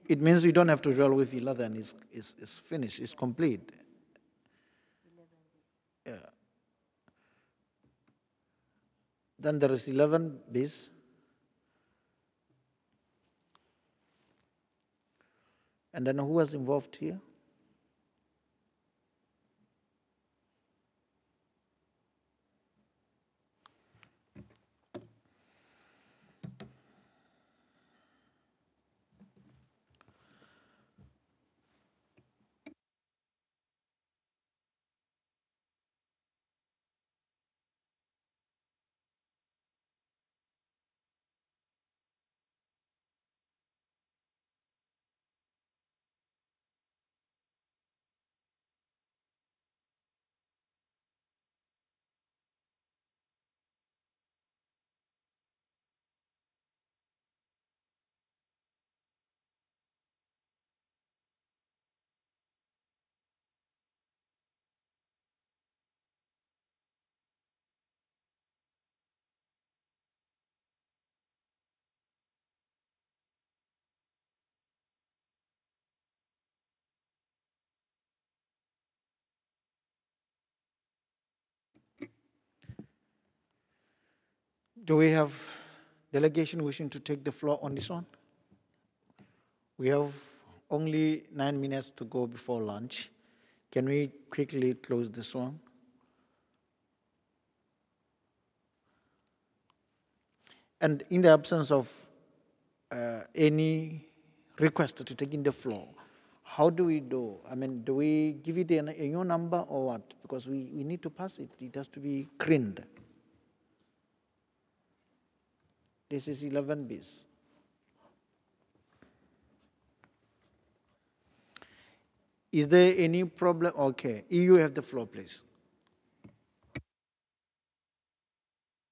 It means we don't have to roll with 11. It's finished. It's complete. Yeah. Then there is 11 bis. And then who was involved here? Do we have delegation wishing to take the floor on this one? We have only 9 minutes to go before lunch. Can we quickly close this one? And in the absence of any request to take in the floor, how do we do? I mean, do we give it a new number or what? Because we need to pass it. It has to be screened. This is 11 bis. Is there any problem? Okay, EU have the floor, please.